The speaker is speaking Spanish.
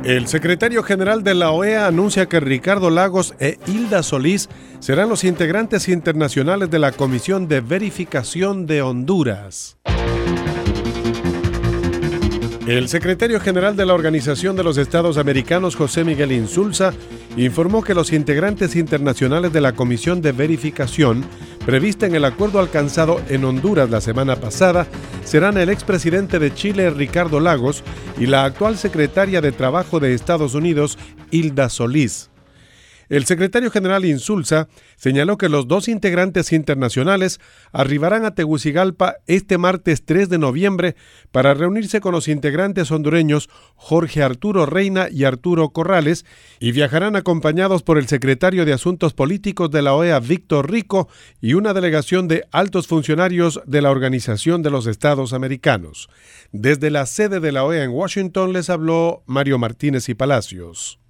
El secretario general de la OEA anuncia que Ricardo Lagos e Hilda Solís serán los integrantes internacionales de la Comisión de Verificación de Honduras. El secretario general de la Organización de los Estados Americanos, José Miguel Insulza, informó que los integrantes internacionales de la Comisión de Verificación, prevista en el acuerdo alcanzado en Honduras la semana pasada, serán el expresidente de Chile, Ricardo Lagos, y la actual secretaria de Trabajo de Estados Unidos, Hilda Solís. El secretario general Insulza señaló que los dos integrantes internacionales arribarán a Tegucigalpa este martes 3 de noviembre para reunirse con los integrantes hondureños Jorge Arturo Reina y Arturo Corrales y viajarán acompañados por el secretario de Asuntos Políticos de la OEA, Víctor Rico, y una delegación de altos funcionarios de la Organización de los Estados Americanos. Desde la sede de la OEA en Washington les habló Mario Martínez y Palacios.